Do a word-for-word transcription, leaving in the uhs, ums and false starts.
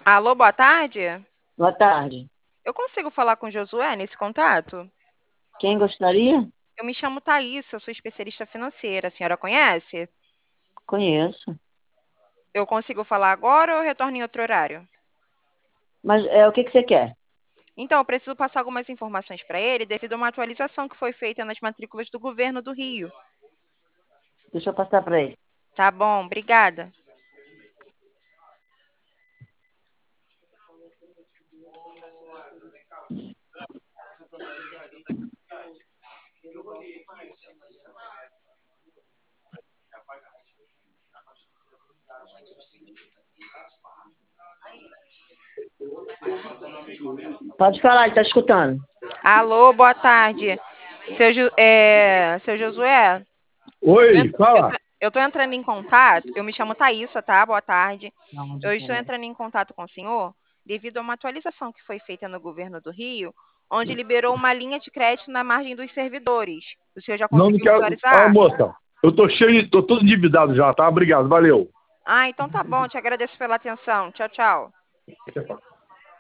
Alô, boa tarde. Boa tarde. Eu consigo falar com o Josué nesse contato? Quem gostaria? Eu me chamo Thaís, eu sou especialista financeira. A senhora conhece? Conheço. Eu consigo falar agora ou eu retorno em outro horário? Mas é o que que você quer? Então, eu preciso passar algumas informações para ele devido a uma atualização que foi feita nas matrículas do governo do Rio. Deixa eu passar para ele. Tá bom, obrigada. Pode falar, ele está escutando. Alô, boa tarde. Seu, Jo- é, seu Josué, eu tô, en- Oi, eu fala. tô, eu tô entrando em contato. Eu me chamo Thaísa, tá? Boa tarde. Não, Eu estou diferente. entrando em contato com o senhor devido a uma atualização que foi feita no governo do Rio, onde liberou uma linha de crédito na margem dos servidores. O senhor já Não, não conseguiu quero. Ó, visualizar? moça, eu tô cheio, tô todo endividado já, tá? Obrigado, valeu. Ah, então tá bom. Te agradeço pela atenção. Tchau, tchau.